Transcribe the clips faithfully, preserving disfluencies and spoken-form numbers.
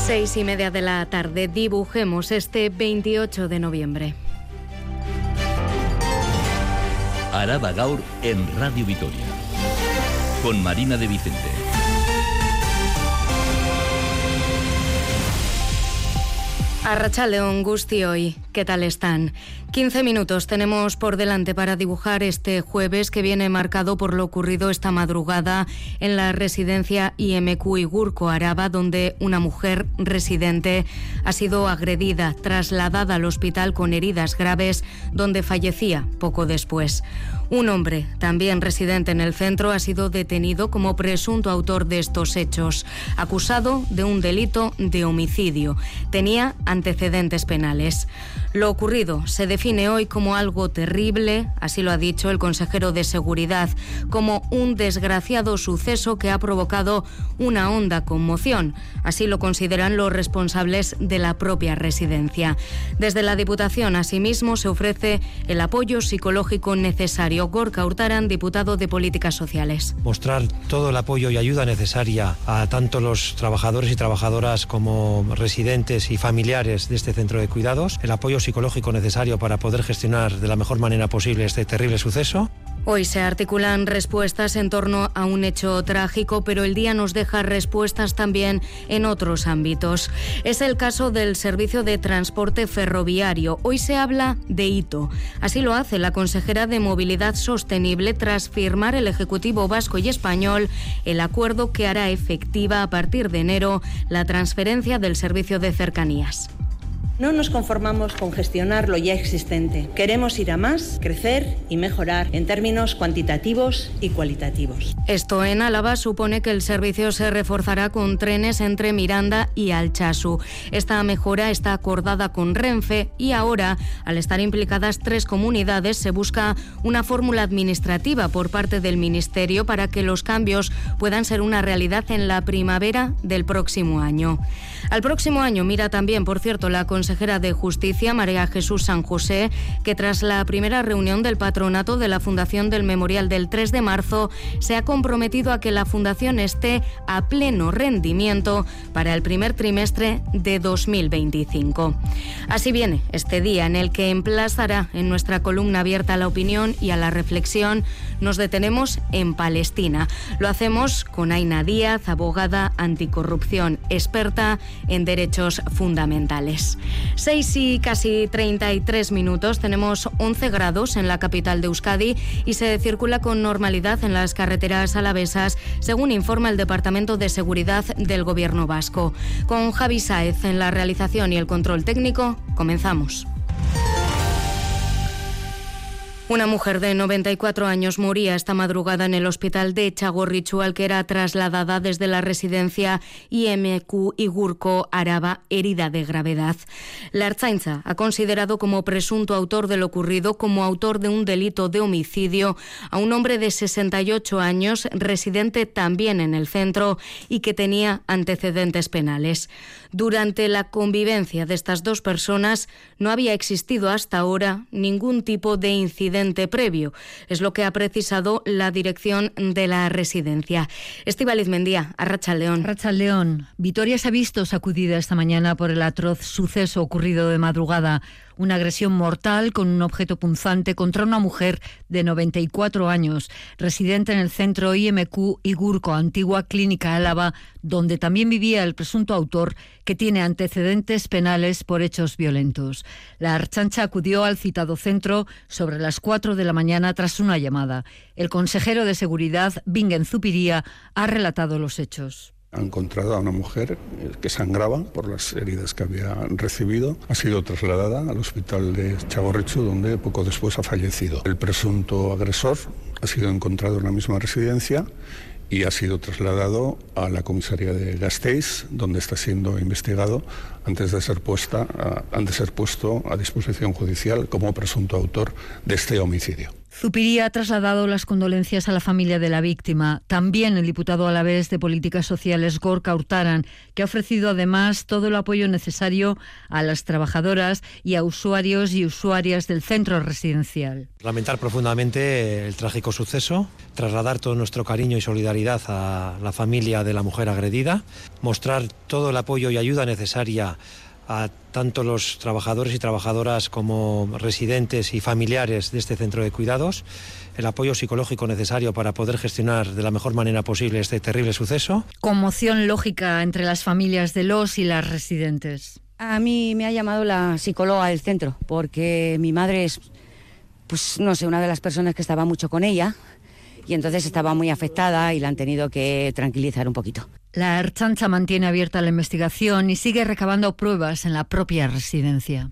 Seis y media de la tarde, dibujemos este veintiocho de noviembre. Araba Gaur en Radio Vitoria, con Marina de Vicente. Arratsaldeon guztioi, ¿qué tal están? quince minutos tenemos por delante para dibujar este jueves que viene marcado por lo ocurrido esta madrugada en la residencia I M Q Igurco Araba, donde una mujer residente ha sido agredida, trasladada al hospital con heridas graves, donde fallecía poco después. Un hombre, también residente en el centro, ha sido detenido como presunto autor de estos hechos, acusado de un delito de homicidio. Tenía antecedentes penales. Lo ocurrido se define hoy como algo terrible, así lo ha dicho el consejero de Seguridad, como un desgraciado suceso que ha provocado una honda conmoción. Así lo consideran los responsables de la propia residencia. Desde la Diputación, asimismo, se ofrece el apoyo psicológico necesario. Gorka Hurtaran, diputado de Políticas Sociales. Mostrar todo el apoyo y ayuda necesaria a tanto los trabajadores y trabajadoras como residentes y familiares de este centro de cuidados, el apoyo psicológico necesario para poder gestionar de la mejor manera posible este terrible suceso. Hoy se articulan respuestas en torno a un hecho trágico, pero el día nos deja respuestas también en otros ámbitos. Es el caso del servicio de transporte ferroviario. Hoy se habla de hito. Así lo hace la consejera de Movilidad Sostenible tras firmar el Ejecutivo vasco y español el acuerdo que hará efectiva a partir de enero la transferencia del servicio de cercanías. No nos conformamos con gestionar lo ya existente. Queremos ir a más, crecer y mejorar en términos cuantitativos y cualitativos. Esto en Álava supone que el servicio se reforzará con trenes entre Miranda y Altsasu. Esta mejora está acordada con Renfe y ahora, al estar implicadas tres comunidades, se busca una fórmula administrativa por parte del Ministerio para que los cambios puedan ser una realidad en la primavera del próximo año. Al próximo año mira también, por cierto, la consejera de Justicia, María Jesús San José, que tras la primera reunión del patronato de la Fundación del Memorial del tres de marzo, se ha comprometido a que la Fundación esté a pleno rendimiento para el primer trimestre de dos mil veinticinco. Así viene este día en el que emplazará en nuestra columna abierta a la opinión y a la reflexión. Nos detenemos en Palestina. Lo hacemos con Aina Díaz, abogada anticorrupción, experta en derechos fundamentales. Seis y casi treinta y tres minutos, tenemos once grados en la capital de Euskadi y se circula con normalidad en las carreteras alavesas, según informa el Departamento de Seguridad del Gobierno vasco. Con Javi Sáez en la realización y el control técnico, comenzamos. Una mujer de noventa y cuatro años moría esta madrugada en el hospital de Txagorritxu, al que era trasladada desde la residencia I M Q Igurco Araba, herida de gravedad. La Ertzaintza ha considerado como presunto autor de lo ocurrido, como autor de un delito de homicidio, a un hombre de sesenta y ocho años, residente también en el centro y que tenía antecedentes penales. Durante la convivencia de estas dos personas no había existido hasta ahora ningún tipo de incidente previo. Es lo que ha precisado la dirección de la residencia. Estíbaliz Mendía, Arratsaldeon. Arratsaldeon. Vitoria se ha visto sacudida esta mañana por el atroz suceso ocurrido de madrugada. Una agresión mortal con un objeto punzante contra una mujer de noventa y cuatro años, residente en el centro I M Q Igurco, antigua Clínica Álava, donde también vivía el presunto autor, que tiene antecedentes penales por hechos violentos. La Ertzaintza acudió al citado centro sobre las cuatro de la mañana tras una llamada. El consejero de Seguridad, Bingen Zupiria, ha relatado los hechos. Ha encontrado a una mujer que sangraba por las heridas que había recibido. Ha sido trasladada al hospital de Txagorritxu, donde poco después ha fallecido. El presunto agresor ha sido encontrado en la misma residencia y ha sido trasladado a la comisaría de Gasteiz, donde está siendo investigado antes de ser puesta, antes de ser puesto a disposición judicial como presunto autor de este homicidio. Zupiria ha trasladado las condolencias a la familia de la víctima. También el diputado alavés de Políticas Sociales, Gorka Urtaran, que ha ofrecido además todo el apoyo necesario a las trabajadoras y a usuarios y usuarias del centro residencial. Lamentar profundamente el trágico suceso, trasladar todo nuestro cariño y solidaridad a la familia de la mujer agredida, mostrar todo el apoyo y ayuda necesaria a tanto los trabajadores y trabajadoras como residentes y familiares de este centro de cuidados, el apoyo psicológico necesario para poder gestionar de la mejor manera posible este terrible suceso. Conmoción lógica entre las familias de los y las residentes. A mí me ha llamado la psicóloga del centro, porque mi madre es, pues no sé, una de las personas que estaba mucho con ella, y entonces estaba muy afectada y la han tenido que tranquilizar un poquito. La Ertzaintza mantiene abierta la investigación y sigue recabando pruebas en la propia residencia.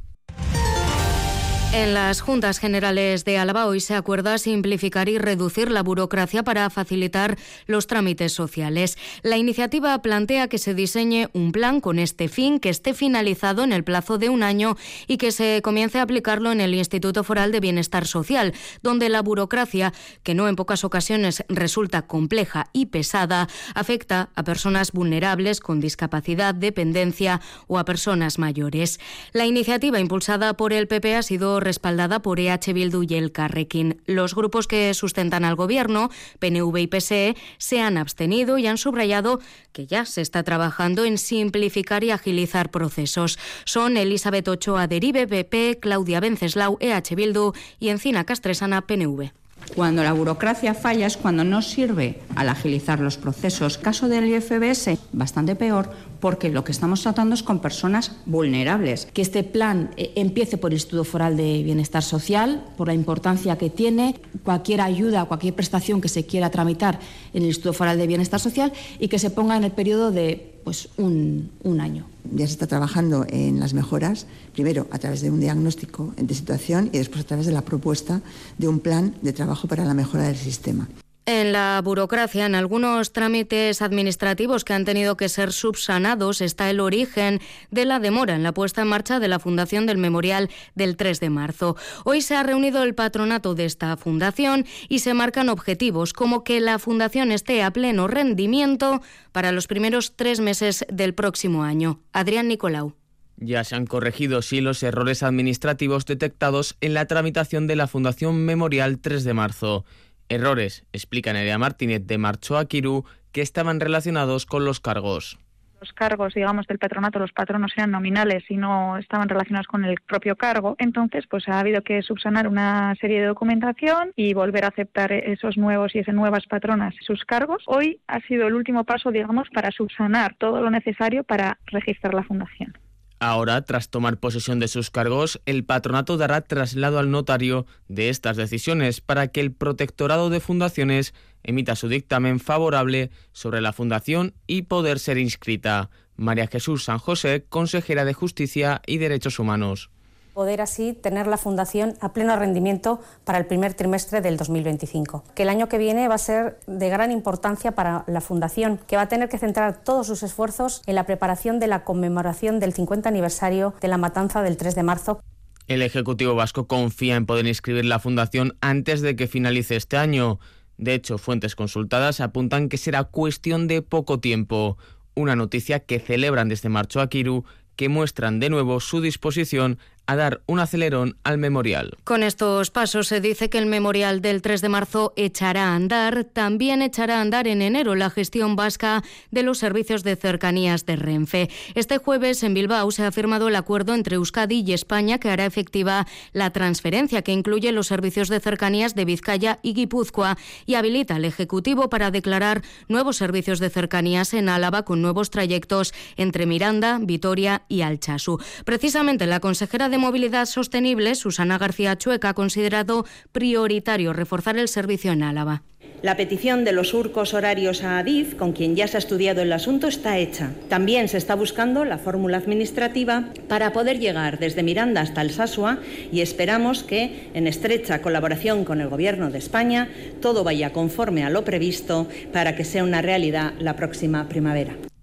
En las Juntas Generales de Álava hoy se acuerda simplificar y reducir la burocracia para facilitar los trámites sociales. La iniciativa plantea que se diseñe un plan con este fin, que esté finalizado en el plazo de un año y que se comience a aplicarlo en el Instituto Foral de Bienestar Social, donde la burocracia, que no en pocas ocasiones resulta compleja y pesada, afecta a personas vulnerables con discapacidad, dependencia o a personas mayores. La iniciativa impulsada por el P P ha sido respaldada por E H Bildu y el Carrequín. Los grupos que sustentan al gobierno, P N V y P S E, se han abstenido y han subrayado que ya se está trabajando en simplificar y agilizar procesos. Son Elizabeth Ochoa Derive, P P, Claudia Venceslau, E H Bildu y Encina Castresana, P N V. Cuando la burocracia falla es cuando no sirve al agilizar los procesos. Caso del I F B S, bastante peor, porque lo que estamos tratando es con personas vulnerables. Que este plan eh, empiece por el Instituto Foral de Bienestar Social, por la importancia que tiene, cualquier ayuda, cualquier prestación que se quiera tramitar en el Instituto Foral de Bienestar Social y que se ponga en el periodo de pues, un, un año. Ya se está trabajando en las mejoras, primero a través de un diagnóstico de situación y después a través de la propuesta de un plan de trabajo para la mejora del sistema. En la burocracia, en algunos trámites administrativos que han tenido que ser subsanados, está el origen de la demora en la puesta en marcha de la Fundación del Memorial del tres de marzo. Hoy se ha reunido el patronato de esta fundación y se marcan objetivos como que la fundación esté a pleno rendimiento para los primeros tres meses del próximo año. Adrián Nicolau. Ya se han corregido, sí, los errores administrativos detectados en la tramitación de la Fundación Memorial tres de marzo. Errores, explica Nerea Martínez de Marchoa Quirú, que estaban relacionados con los cargos. Los cargos, digamos, del patronato, los patronos eran nominales y no estaban relacionados con el propio cargo. Entonces, pues ha habido que subsanar una serie de documentación y volver a aceptar esos nuevos y esas nuevas patronas sus cargos. Hoy ha sido el último paso, digamos, para subsanar todo lo necesario para registrar la fundación. Ahora, tras tomar posesión de sus cargos, el patronato dará traslado al notario de estas decisiones para que el Protectorado de Fundaciones emita su dictamen favorable sobre la fundación y poder ser inscrita. María Jesús San José, consejera de Justicia y Derechos Humanos. Poder así tener la fundación a pleno rendimiento para el primer trimestre del dos mil veinticinco. Que el año que viene va a ser de gran importancia para la fundación, que va a tener que centrar todos sus esfuerzos en la preparación de la conmemoración del cincuenta aniversario de la matanza del tres de marzo. El Ejecutivo vasco confía en poder inscribir la fundación antes de que finalice este año. De hecho, fuentes consultadas apuntan que será cuestión de poco tiempo. Una noticia que celebran desde Marchoa Quirú, que muestran de nuevo su disposición a dar un acelerón al memorial. Con estos pasos se dice que el memorial del tres de marzo echará a andar. También echará a andar en enero la gestión vasca de los servicios de cercanías de Renfe. Este jueves en Bilbao se ha firmado el acuerdo entre Euskadi y España que hará efectiva la transferencia que incluye los servicios de cercanías de Vizcaya y Guipúzcoa y habilita al Ejecutivo para declarar nuevos servicios de cercanías en Álava con nuevos trayectos entre Miranda, Vitoria y Altsasu. Precisamente la consejera de Movilidad Sostenible, Susana García Chueca, ha considerado prioritario reforzar el servicio en Álava. La petición de los surcos horarios a Adif, con quien ya se ha estudiado el asunto, está hecha. También se está buscando la fórmula administrativa para poder llegar desde Miranda hasta Alsasua y esperamos que, en estrecha colaboración con el Gobierno de España, todo vaya conforme a lo previsto para que sea una realidad la próxima primavera.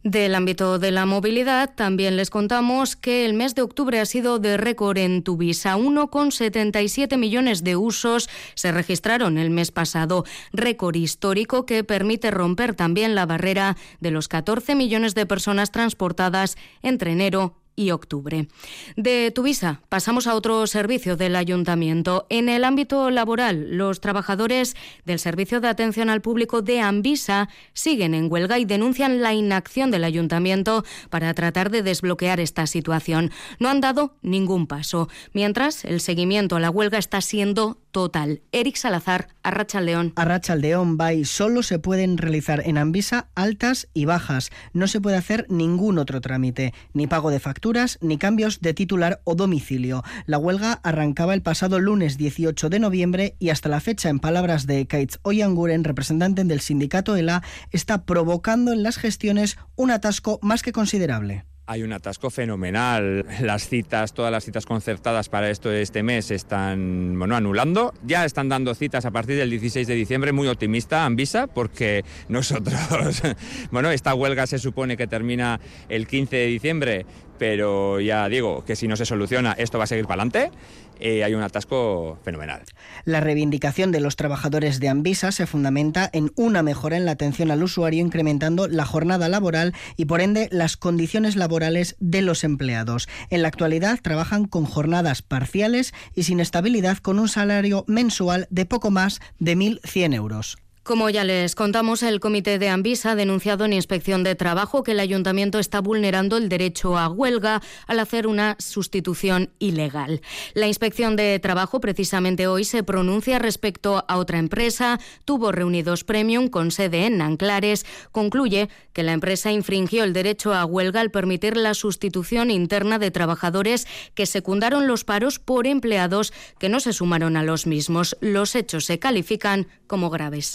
Del ámbito de la movilidad, también les contamos que el mes de octubre ha sido de récord en Tuvisa. uno coma setenta y siete millones de usos se registraron el mes pasado. Récord histórico que permite romper también la barrera de los catorce millones de personas transportadas entre enero y octubre. De Tuvisa pasamos a otro servicio del Ayuntamiento. En el ámbito laboral, los trabajadores del Servicio de Atención al Público de Anvisa siguen en huelga y denuncian la inacción del Ayuntamiento para tratar de desbloquear esta situación. No han dado ningún paso. Mientras, el seguimiento a la huelga está siendo total. Eric Salazar, Arratsaldeon. Arratsaldeon, Bay. Solo se pueden realizar en Anvisa altas y bajas. No se puede hacer ningún otro trámite, ni pago de facturas, ni cambios de titular o domicilio. La huelga arrancaba el pasado lunes dieciocho de noviembre y hasta la fecha, en palabras de Kaitz Oyanguren, representante del sindicato ELA, está provocando en las gestiones un atasco más que considerable. Hay un atasco fenomenal. Las citas, todas las citas concertadas para esto de este mes están, bueno, anulando. Ya están dando citas a partir del dieciséis de diciembre, muy optimista Anvisa, porque nosotros, bueno, esta huelga se supone que termina el quince de diciembre, pero ya digo que si no se soluciona esto va a seguir para adelante. Eh, hay un atasco fenomenal. La reivindicación de los trabajadores de Anvisa se fundamenta en una mejora en la atención al usuario, incrementando la jornada laboral y, por ende, las condiciones laborales de los empleados. En la actualidad trabajan con jornadas parciales y sin estabilidad, con un salario mensual de poco más de mil cien euros. Como ya les contamos, el Comité de Anvisa ha denunciado en Inspección de Trabajo que el Ayuntamiento está vulnerando el derecho a huelga al hacer una sustitución ilegal. La Inspección de Trabajo precisamente hoy se pronuncia respecto a otra empresa, Tubo Reunidos Premium, con sede en Nanclares. Concluye que la empresa infringió el derecho a huelga al permitir la sustitución interna de trabajadores que secundaron los paros por empleados que no se sumaron a los mismos. Los hechos se califican como graves.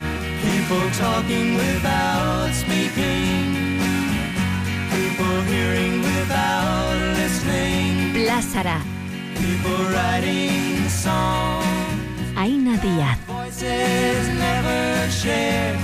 People talking without speaking, people hearing without listening. Lázara. People writing songs. Aina Díaz. Voices never shared.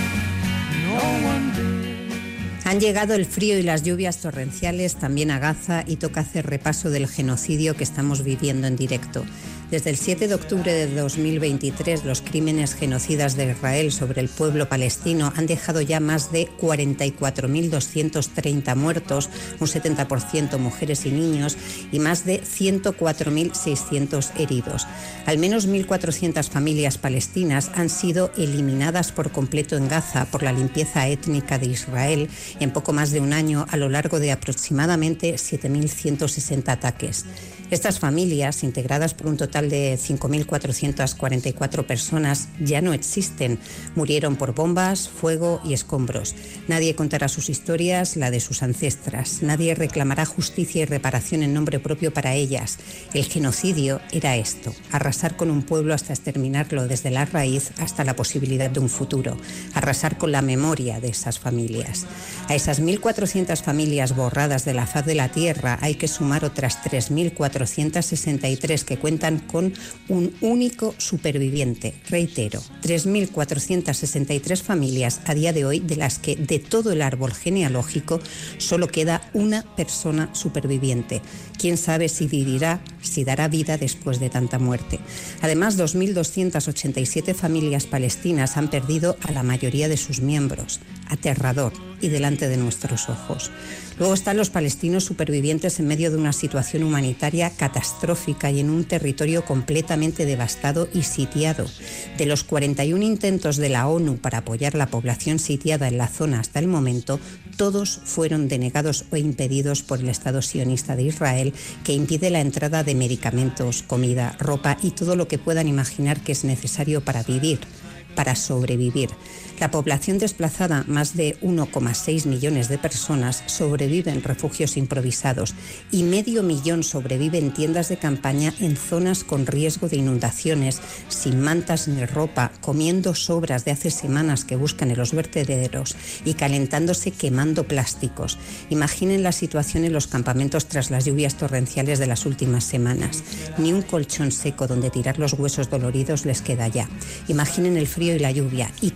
No one did. Han llegado el frío y las lluvias torrenciales también a Gaza y toca hacer repaso del genocidio que estamos viviendo en directo. Desde el siete de octubre de dos mil veintitrés, los crímenes genocidas de Israel sobre el pueblo palestino han dejado ya más de cuarenta y cuatro mil doscientos treinta muertos, un setenta por ciento mujeres y niños, y más de ciento cuatro mil seiscientos heridos. Al menos mil cuatrocientas familias palestinas han sido eliminadas por completo en Gaza por la limpieza étnica de Israel en poco más de un año, a lo largo de aproximadamente siete mil ciento sesenta ataques. Estas familias, integradas por un total de cinco mil cuatrocientas cuarenta y cuatro personas, ya no existen. Murieron por bombas, fuego y escombros. Nadie contará sus historias, la de sus ancestras. Nadie reclamará justicia y reparación en nombre propio para ellas. El genocidio era esto: arrasar con un pueblo hasta exterminarlo desde la raíz hasta la posibilidad de un futuro. Arrasar con la memoria de esas familias. A esas mil cuatrocientas familias borradas de la faz de la tierra hay que sumar otras tres mil cuatrocientas sesenta y tres que cuentan con un único superviviente. Reitero, tres mil cuatrocientas sesenta y tres familias a día de hoy, de las que de todo el árbol genealógico solo queda una persona superviviente. Quién sabe si vivirá, si dará vida después de tanta muerte. Además, dos mil doscientas ochenta y siete familias palestinas han perdido a la mayoría de sus miembros. Aterrador, y delante de nuestros ojos. Luego están los palestinos supervivientes en medio de una situación humanitaria catastrófica y en un territorio completamente devastado y sitiado. De los cuarenta y uno intentos de la ONU para apoyar la población sitiada en la zona hasta el momento, todos fueron denegados o impedidos por el Estado sionista de Israel, que impide la entrada de medicamentos, comida, ropa y todo lo que puedan imaginar que es necesario para vivir, para sobrevivir. La población desplazada, más de uno coma seis millones de personas, sobrevive en refugios improvisados y medio millón sobrevive en tiendas de campaña en zonas con riesgo de inundaciones, sin mantas ni ropa, comiendo sobras de hace semanas que buscan en los vertederos y calentándose quemando plásticos. Imaginen la situación en los campamentos tras las lluvias torrenciales de las últimas semanas. Ni un colchón seco donde tirar los huesos doloridos les queda ya. Imaginen el frío y la lluvia y todo inundado.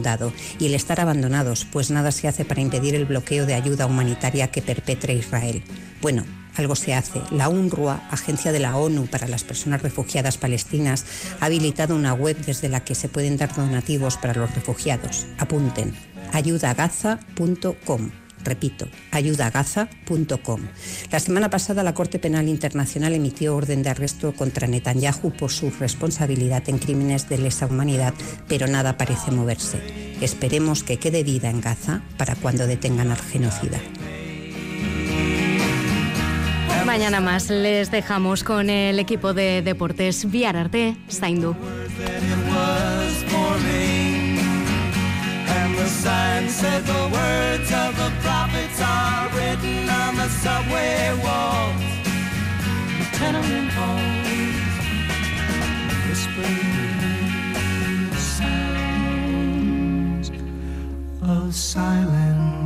inundado y el estar abandonados, pues nada se hace para impedir el bloqueo de ayuda humanitaria que perpetra Israel. Bueno, algo se hace. La UNRWA, Agencia de la ONU para las Personas Refugiadas Palestinas, ha habilitado una web desde la que se pueden dar donativos para los refugiados. Apunten, ayuda gaza punto com. Repito, ayuda gaza punto com. La semana pasada la Corte Penal Internacional emitió orden de arresto contra Netanyahu por su responsabilidad en crímenes de lesa humanidad, pero nada parece moverse. Esperemos que quede vida en Gaza para cuando detengan al genocida. Mañana más les dejamos con el equipo de deportes. Bihar arte, zaindu. The sign said the words of the prophets are written on the subway walls, the tenement halls, whispering sounds of silence.